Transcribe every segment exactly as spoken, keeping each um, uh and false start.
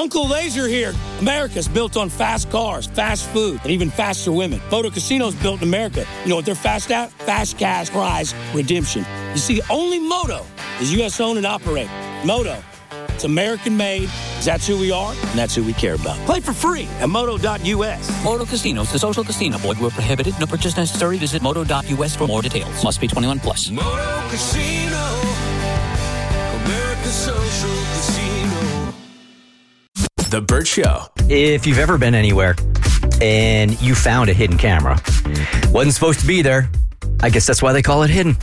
Uncle Laser here. America's built on fast cars, fast food, and even faster women. Moto Casino's built in America. You know what they're fast at? Fast cash prize redemption. You see, only Moto is U S owned and operated. Moto, it's American made, because that's who we are, and that's who we care about. Play for free at moto dot U S. Moto Casinos, the social casino. Void where prohibited. No purchase necessary. Visit moto dot U S for more details. Must be twenty-one plus. Moto Casino, America's social casino. The Burt Show. If you've ever been anywhere and you found a hidden camera, wasn't supposed to be there, I guess that's why they call it hidden.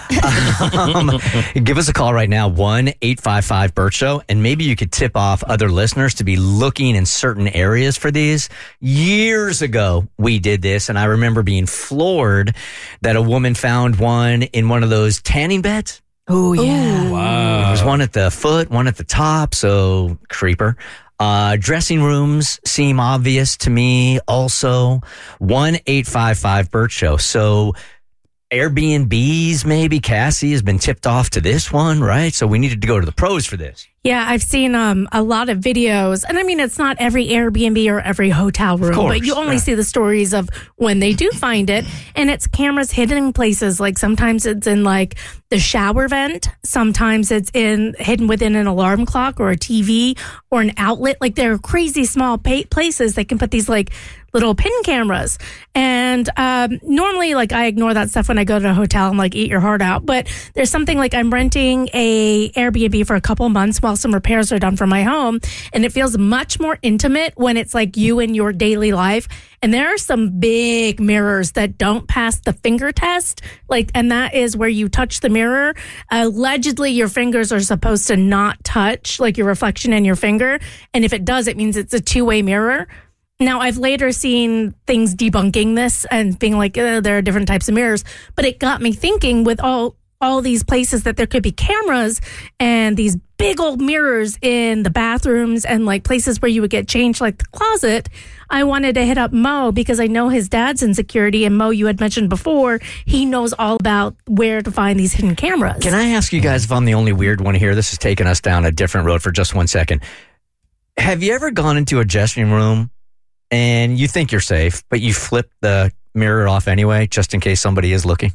um, give us a call right now, one eight five five Burt Show, and maybe you could tip off other listeners to be looking in certain areas for these. Years ago, we did this, and I remember being floored that a woman found one in one of those tanning beds. Oh, yeah. Wow. There was one at the foot, one at the top, so creeper. Uh, dressing rooms seem obvious to me also. one eight five five Burt Show. So Airbnbs, maybe. Cassie has been tipped off to this one, right? So we needed to go to the pros for this. Yeah, I've seen um, a lot of videos. And I mean, it's not every Airbnb or every hotel room, course, but you only yeah. see the stories of when they do find it. And it's cameras hidden in places. Like sometimes it's in like the shower vent. Sometimes it's in hidden within an alarm clock or a T V or an outlet. Like there are crazy small pa- places they can put these like little pin cameras. And um, normally, like, I ignore that stuff when I go to a hotel and, like, eat your heart out. But there's something like I'm renting a Airbnb for a couple months while some repairs are done for my home. And it feels much more intimate when it's, like, you in your daily life. And there are some big mirrors that don't pass the finger test. Like, and that is where you touch the mirror. Allegedly, your fingers are supposed to not touch, like, your reflection in your finger. And if it does, it means it's a two-way mirror. Now, I've later seen things debunking this and being like, uh, there are different types of mirrors. But it got me thinking with all all these places that there could be cameras and these big old mirrors in the bathrooms and like places where you would get changed, like the closet. I wanted to hit up Mo because I know his dad's in security. And Mo, you had mentioned before, he knows all about where to find these hidden cameras. Can I ask you guys if I'm the only weird one here? This is taking us down a different road for just one second. Have you ever gone into a dressing room and you think you're safe, but you flip the mirror off anyway, just in case somebody is looking?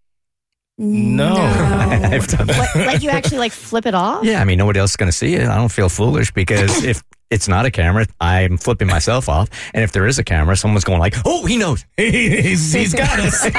No. no. I've done that. What, like you actually like flip it off? Yeah, I mean, nobody else is going to see it. I don't feel foolish because if it's not a camera, I'm flipping myself off. And if there is a camera, someone's going like, oh, he knows. he's, he's got us. you,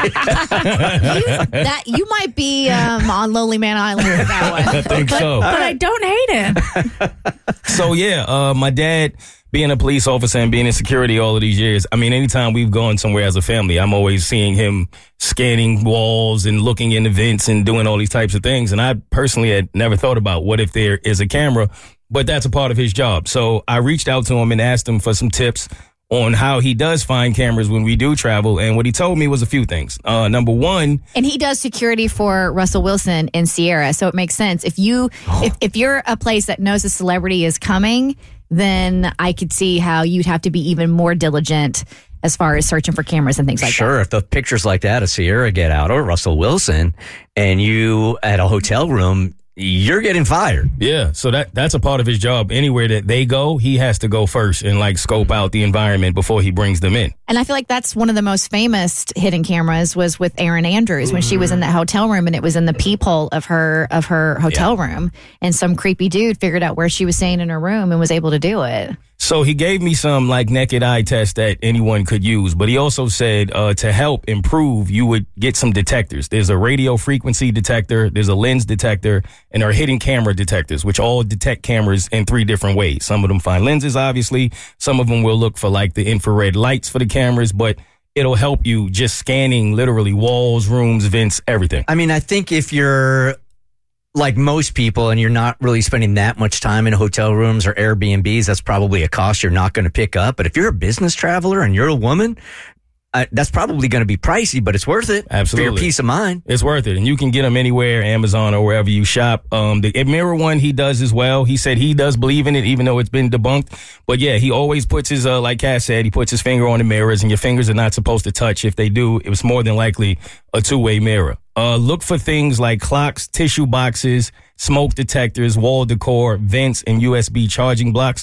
that, you might be um, on Lonely Man Island with that one. I think but, so. But I don't hate it. So, yeah, uh, my dad, being a police officer and being in security all of these years, I mean, anytime we've gone somewhere as a family, I'm always seeing him scanning walls and looking in the vents and doing all these types of things. And I personally had never thought about what if there is a camera, but that's a part of his job. So I reached out to him and asked him for some tips on how he does find cameras when we do travel. And what he told me was a few things. Uh, number one. And he does security for Russell Wilson in Sierra. So it makes sense. If you, oh. if, if you're a place that knows a celebrity is coming, then I could see how you'd have to be even more diligent as far as searching for cameras and things like sure, that. Sure, if the pictures like that of Sierra get out or Russell Wilson and you at a hotel room, you're getting fired. Yeah, so that that's a part of his job. Anywhere that they go, he has to go first and like scope out the environment before he brings them in. And I feel like that's one of the most famous hidden cameras was with Erin Andrews when mm-hmm. she was in that hotel room and it was in the peephole of her of her hotel yeah. room. And some creepy dude figured out where she was staying in her room and was able to do it. So he gave me some like naked eye tests that anyone could use, but he also said uh, to help improve, you would get some detectors. There's a radio frequency detector, there's a lens detector, and there are hidden camera detectors, which all detect cameras in three different ways. Some of them find lenses, obviously. Some of them will look for like the infrared lights for the cameras, but it'll help you just scanning literally walls, rooms, vents, everything. I mean, I think if you're like most people and you're not really spending that much time in hotel rooms or Airbnbs, that's probably a cost you're not going to pick up. But if you're a business traveler and you're a woman, uh, that's probably going to be pricey, but it's worth it. Absolutely. For your peace of mind. It's worth it. And you can get them anywhere, Amazon or wherever you shop. Um, the mirror one he does as well. He said he does believe in it, even though it's been debunked. But yeah, he always puts his, uh, like Cass said, he puts his finger on the mirrors and your fingers are not supposed to touch. If they do, it was more than likely a two-way mirror. Uh, look for things like clocks, tissue boxes, smoke detectors, wall decor, vents, and U S B charging blocks.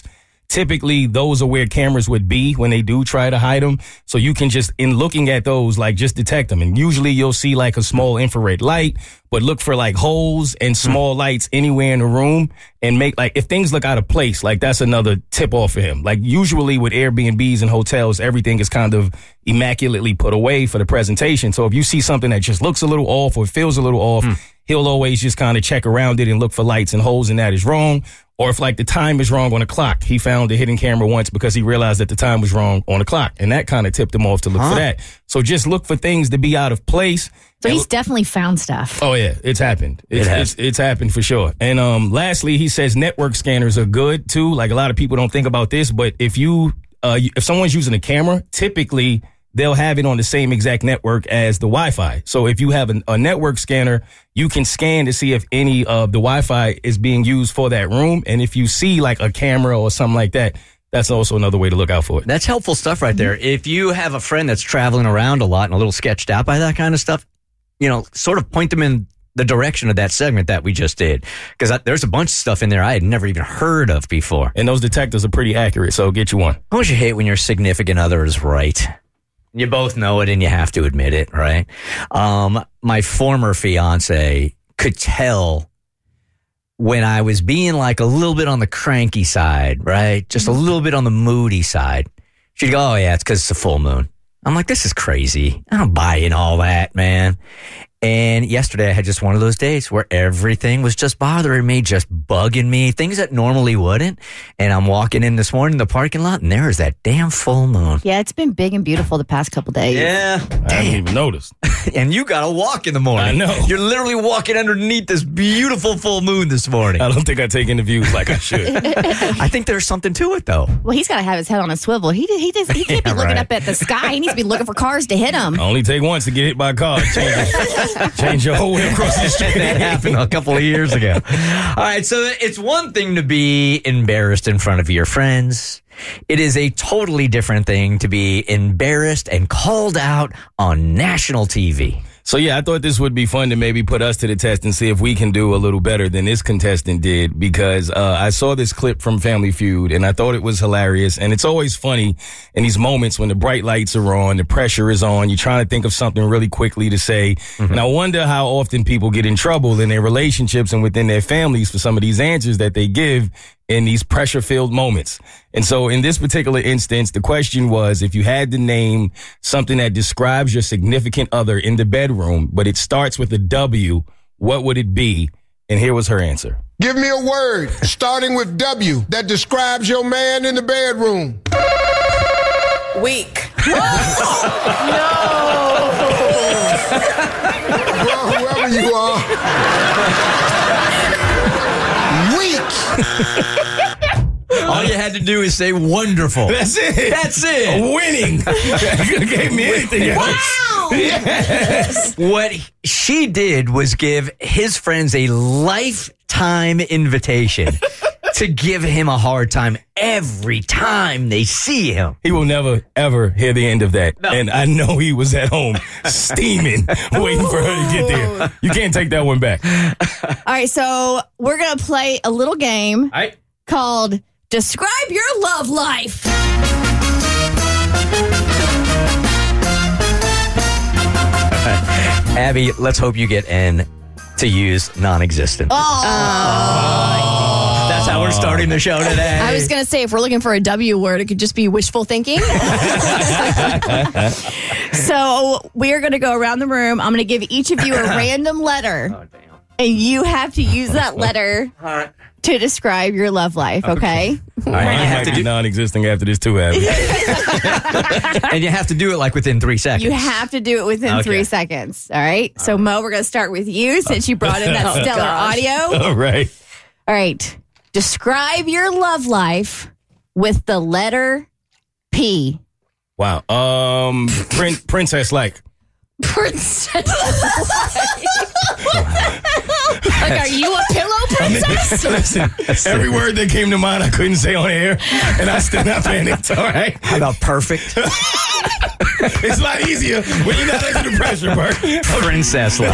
typically those are where cameras would be when they do try to hide them. So you can just, in looking at those, like just detect them. And usually you'll see like a small infrared light, but look for like holes and small lights anywhere in the room and make like, if things look out of place, like that's another tip off for him. Like usually with Airbnbs and hotels, everything is kind of immaculately put away for the presentation. So if you see something that just looks a little off or feels a little off, mm. he'll always just kind of check around it and look for lights and holes in that is wrong. Or if like the time is wrong on the clock. He found a hidden camera once because he realized that the time was wrong on the clock. And that kind of tipped him off to look huh? for that. So just look for things to be out of place. So he's definitely found stuff. Oh yeah, it's happened. It's, it it's, it's happened for sure. And um, lastly, he says network scanners are good too. Like a lot of people don't think about this, but if you, uh, if someone's using a camera, typically they'll have it on the same exact network as the Wi-Fi. So if you have a, a network scanner, you can scan to see if any of the Wi-Fi is being used for that room. And if you see like a camera or something like that, that's also another way to look out for it. That's helpful stuff right there. If you have a friend that's traveling around a lot and a little sketched out by that kind of stuff, you know, sort of point them in the direction of that segment that we just did. Because there's a bunch of stuff in there I had never even heard of before. And those detectors are pretty accurate, so get you one. Don't you hate when your significant other is right? You both know it and you have to admit it, right? Um, my former fiance could tell when I was being like a little bit on the cranky side, right? Just a little bit on the moody side. She'd go, oh yeah, it's because it's a full moon. I'm like, this is crazy. I don't buy in all that, man. And yesterday I had just one of those days where everything was just bothering me, just bugging me, things that normally wouldn't. And I'm walking in this morning in the parking lot and there is that damn full moon. Yeah, it's been big and beautiful the past couple days. Yeah. I haven't even noticed. And you got to walk in the morning. I know. You're literally walking underneath this beautiful full moon this morning. I don't think I take in the views like I should. I think there's something to it, though. Well, he's got to have his head on a swivel. He he does, he can't be Yeah, looking right. up at the sky. He needs to be looking for cars to hit him. I only take once to get hit by a car. Change, change your whole way across the street. That happened a couple of years ago. All right, so it's one thing to be embarrassed in front of your friends. It is a totally different thing to be embarrassed and called out on national T V. So, yeah, I thought this would be fun to maybe put us to the test and see if we can do a little better than this contestant did, because uh, I saw this clip from Family Feud and I thought it was hilarious. And it's always funny in these moments when the bright lights are on, the pressure is on, you're trying to think of something really quickly to say. Mm-hmm. And I wonder how often people get in trouble in their relationships and within their families for some of these answers that they give in these pressure-filled moments. And so in this particular instance, the question was, if you had to name something that describes your significant other in the bedroom, but it starts with a W, what would it be? And here was her answer. Give me a word starting with W that describes your man in the bedroom. Weak. No. Well, whoever you are. Weak. All you had to do is say wonderful. That's it. That's it. Winning. You could have gave me anything else. Wow. Yes. What she did was give his friends a lifetime invitation to give him a hard time every time they see him. He will never, ever hear the end of that. No. And I know he was at home steaming, waiting for her to get there. You can't take that one back. All right, so we're going to play a little game right. called Describe Your Love Life. Abby, let's hope you get N to use non-existent. Oh. Oh. That's how we're starting the show today. I was going to say, if we're looking for a W word, it could just be wishful thinking. So we're going to go around the room. I'm going to give each of you a random letter. Oh, damn. And you have to use that letter right. to describe your love life, okay? All right, you have to be non-existing after this too, Abby. And you have to do it like within three seconds. You have to do it within okay. three seconds, all right? All so, right. Mo, we're going to start with you since you brought in that stellar oh, audio. All right. All right. Describe your love life with the letter P. Wow. Um, prin- princess-like. Princess. Like, are you a pillow princess? I mean, listen, every word that came to mind I couldn't say on air, and I still not panicked, all right? How about perfect? It's a lot easier when you're not under the pressure, Bert. Princess-like.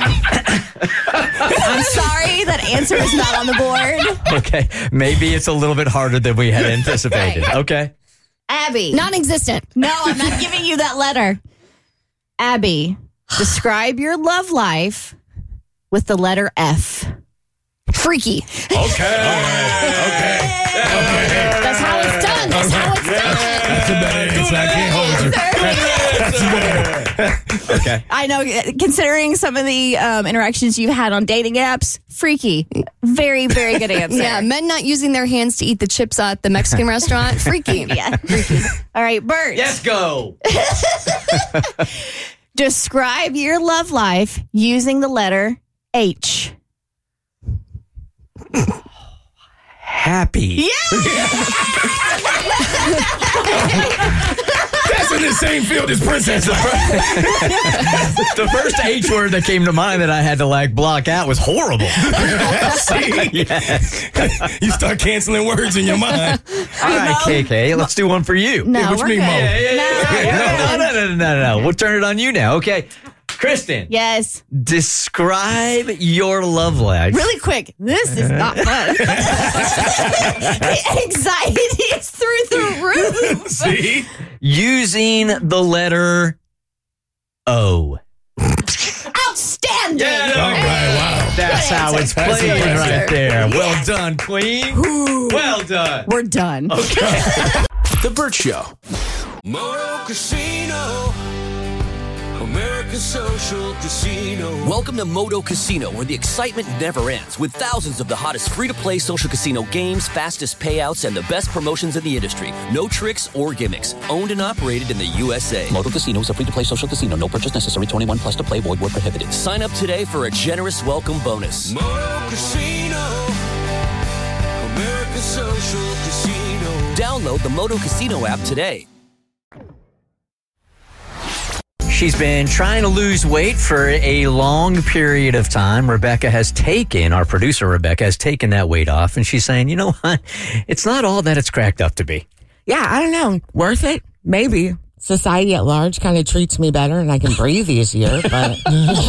I'm sorry, that answer is not on the board. Okay, maybe it's a little bit harder than we had anticipated. Right. Okay. Abby. Non-existent. No, I'm not giving you that letter. Abby, describe your love life with the letter F. Freaky. Okay. All right. Okay. Okay. That's how it's done. That's how it's done. That's a better answer. I can't hold you. That's better. Okay. I know, considering some of the um, interactions you've had on dating apps, freaky. Very, very good answer. Yeah, men not using their hands to eat the chips at the Mexican restaurant. Freaky. Yeah, freaky. All right, Bert. Let's go. Describe your love life using the letter H. Happy. That's in the same field as Princess. The first H word that came to mind that I had to like block out was horrible. See? Yes. You start canceling words in your mind. All right, K K, let's do one for you. No, Yeah, which we're mean, good. Mo? Yeah, yeah, yeah, yeah. No, no, no, no, no, no. We'll turn it on you now. Okay. Kristen, Yes. describe your love life. Really quick. This is not fun. The anxiety is through the roof. See? Using the letter O. Outstanding. All right, wow. That's how it's That's played impressive. right there. Well done, Queen. Well done. We're done. The Burt Show. Moto Casino. America's Social Casino. Welcome to Moto Casino, where the excitement never ends, with thousands of the hottest free-to-play social casino games, fastest payouts, and the best promotions in the industry. No tricks or gimmicks. Owned and operated in the U S A. Moto Casino is a free-to-play social casino. No purchase necessary. twenty-one plus to play. Void where prohibited. Sign up today for a generous welcome bonus. Moto Casino. America's Social Casino. Download the Moto Casino app today. She's been trying to lose weight for a long period of time. Rebecca has taken, our producer Rebecca has taken that weight off, and she's saying, you know what? It's not all that it's cracked up to be. Yeah, I don't know. Worth it? Maybe. Society at large kind of treats me better and I can breathe easier, but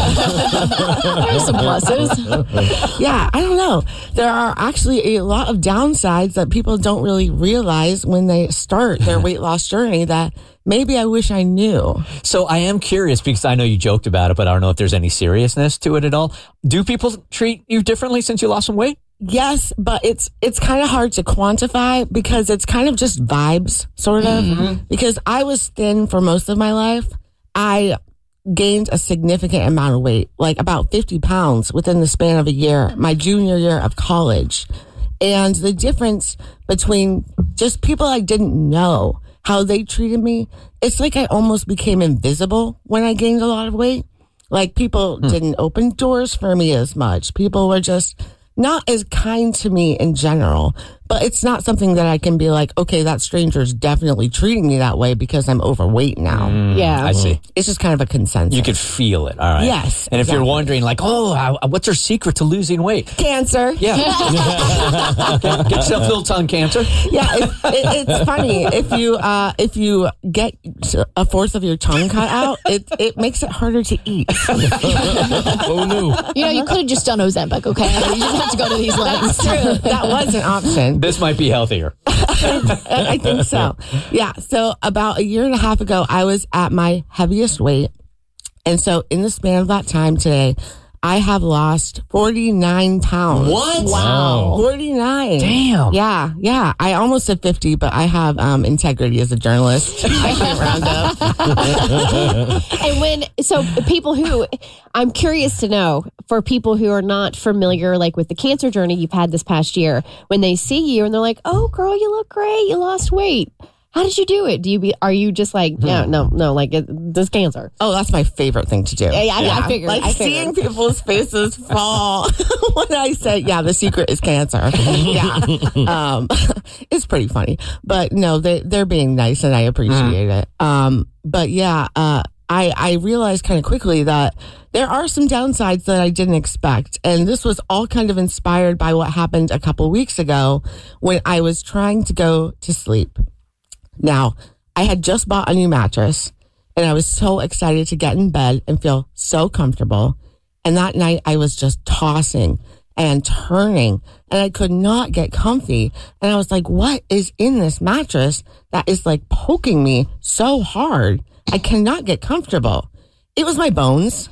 There's some pluses. yeah, I don't know. There are actually a lot of downsides that people don't really realize when they start their weight loss journey that maybe I wish I knew. So I am curious because I know you joked about it, but I don't know if there's any seriousness to it at all. Do people treat you differently since you lost some weight? Yes, but it's it's kind of hard to quantify because it's kind of just vibes, sort of. Mm-hmm. Because I was thin for most of my life. I gained a significant amount of weight, like about fifty pounds within the span of a year, my junior year of college. And the difference between just people I didn't know, how they treated me, it's like I almost became invisible when I gained a lot of weight. Like people hmm. didn't open doors for me as much. People were just not as kind to me in general, but it's not something that I can be like, okay, that stranger is definitely treating me that way because I'm overweight now. Mm, yeah. I see. It's just kind of a consensus. You could feel it. All right. Yes. And if exactly. you're wondering, like, oh, how, what's her secret to losing weight? Cancer. Yeah. Get yourself a little tongue cancer. Yeah. It, it, it's funny. If you, uh, if you get a fourth of your tongue cut out, it, it makes it harder to eat. Oh, no. You know, you could have just done Ozempic, okay? You didn't have to go to these lengths. True. That was an option. This might be healthier. I think so. Yeah. So about a year and a half ago, I was at my heaviest weight. And so in the span of that time today, I have lost forty-nine pounds. What? Wow. forty-nine. Damn. Yeah. Yeah. I almost said fifty, but I have um, integrity as a journalist. I can't round up. And when, so people who, I'm curious to know, for people who are not familiar, like with the cancer journey you've had this past year, when they see you and they're like, oh, girl, you look great. You lost weight. How did you do it? Do you be, are you just like, no, no, no, like it, this cancer? Oh, that's my favorite thing to do. Yeah, yeah, yeah. I figured. Like I figured. seeing people's faces fall when I say, yeah, the secret is cancer. Yeah. Um, it's pretty funny. But no, they, they're being nice and I appreciate mm. it. Um, but yeah, uh, I, I realized kind of quickly that there are some downsides that I didn't expect. And this was all kind of inspired by what happened a couple weeks ago when I was trying to go to sleep. Now, I had just bought a new mattress and I was so excited to get in bed and feel so comfortable. And that night I was just tossing and turning and I could not get comfy. And I was like, what is in this mattress that is like poking me so hard? I cannot get comfortable. It was my bones.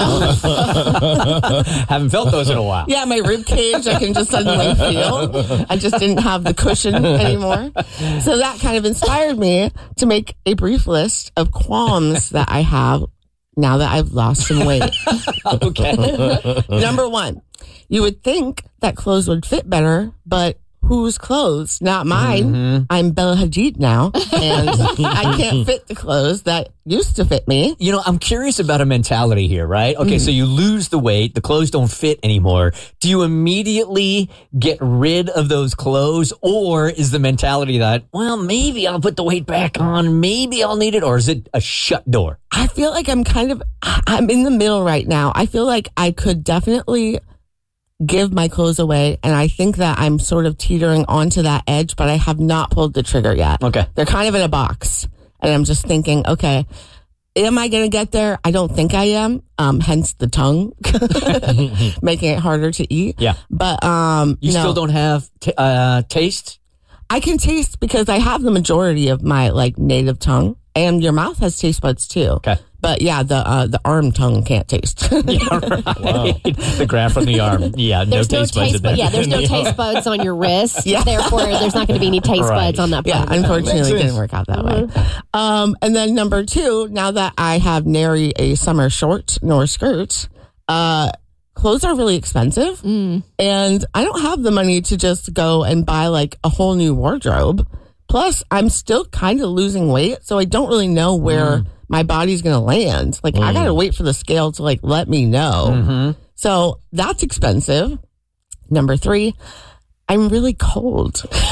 Haven't felt those in a while. Yeah, my rib cage, I can just suddenly feel. I just didn't have the cushion anymore. So that kind of inspired me to make a brief list of qualms that I have now that I've lost some weight. Okay. Number one, you would think that clothes would fit better, but whose clothes? Not mine. Mm-hmm. I'm Bella Hadid now, and I can't fit the clothes that used to fit me. You know, I'm curious about a mentality here, right? Okay, mm. so you lose the weight, the clothes don't fit anymore. Do you immediately get rid of those clothes, or is the mentality that, well, maybe I'll put the weight back on, maybe I'll need it, or is it a shut door? I feel like I'm kind of, I'm in the middle right now. I feel like I could definitely give my clothes away, and I think that I'm sort of teetering onto that edge, but I have not pulled the trigger yet. Okay. They're kind of in a box, and I'm just thinking, okay, am I going to get there? I don't think I am, um, hence the tongue, making it harder to eat. Yeah. But um, you no. still don't have t- uh, taste? I can taste because I have the majority of my like native tongue, and your mouth has taste buds too. Okay. But yeah, the uh, the arm tongue can't taste. Yeah, right. Wow. The graft from the arm. Yeah, there's no no taste buds. Taste, but yeah, there's no taste buds on your wrist. Yeah. Therefore, there's not going to be any taste Right. buds on that. Yeah, part. unfortunately, it didn't work out that Mm-hmm. way. Um, and then number two, now that I have nary a summer short nor skirt, uh, clothes are really expensive, Mm. and I don't have the money to just go and buy like a whole new wardrobe. Plus, I'm still kind of losing weight, so I don't really know where mm. my body's going to land. Like, mm. I got to wait for the scale to, like, let me know. Mm-hmm. So that's expensive. Number three, I'm really cold. Now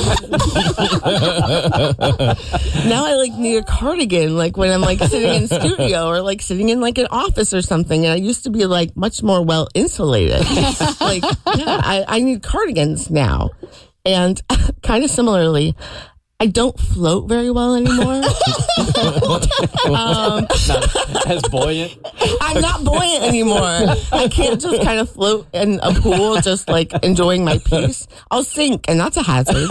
I, like, need a cardigan, like, when I'm, like, sitting in studio or, like, sitting in, like, an office or something. And I used to be, like, much more well-insulated. Like, yeah, I, I need cardigans now. And kind of similarly, I don't float very well anymore. um, not as buoyant. I'm not buoyant anymore. I can't just kind of float in a pool, just like enjoying my peace. I'll sink, and that's a hazard.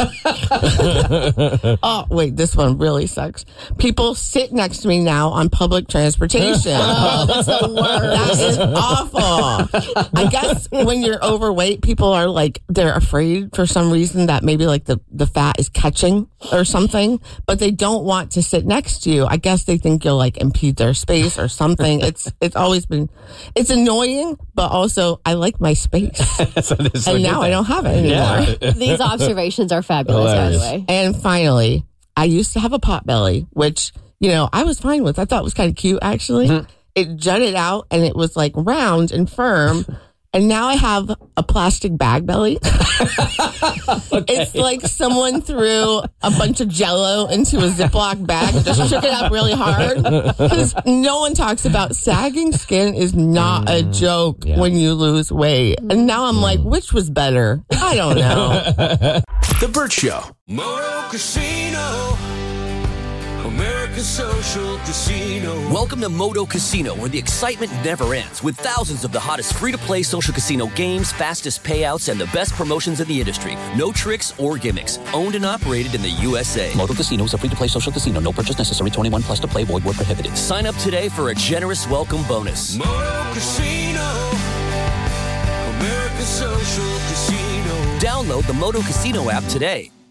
Oh, wait, this one really sucks. People sit next to me now on public transportation. Oh, that's the worst. That is awful. I guess when you're overweight, people are like, they're afraid for some reason that maybe like the, the fat is catching or something, but they don't want to sit next to you. I guess they think you'll like impede their space or something. It's it's always been, it's annoying, but also I like my space. So and now I don't have it anymore. Yeah. These observations are fabulous, Hilarious. by the way. And finally, I used to have a pot belly, which, you know, I was fine with. I thought it was kind of cute, actually. Mm-hmm. It jutted out and it was like round and firm. And now I have a plastic bag belly. Okay. It's like someone threw a bunch of Jell-O into a Ziploc bag and just shook it up really hard. Because no one talks about sagging skin is not mm, a joke yeah. when you lose weight. And now I'm mm. like, which was better? I don't know. The Burt Show. Moto Casino. America's Social Casino. Welcome to Moto Casino, where the excitement never ends, with thousands of the hottest free-to-play social casino games, fastest payouts, and the best promotions in the industry. No tricks or gimmicks. Owned and operated in the U S A. Moto Casino is a free-to-play social casino. No purchase necessary. twenty-one plus to play. Void where prohibited. Sign up today for a generous welcome bonus. Moto Casino. America's Social Casino. Download the Moto Casino app today.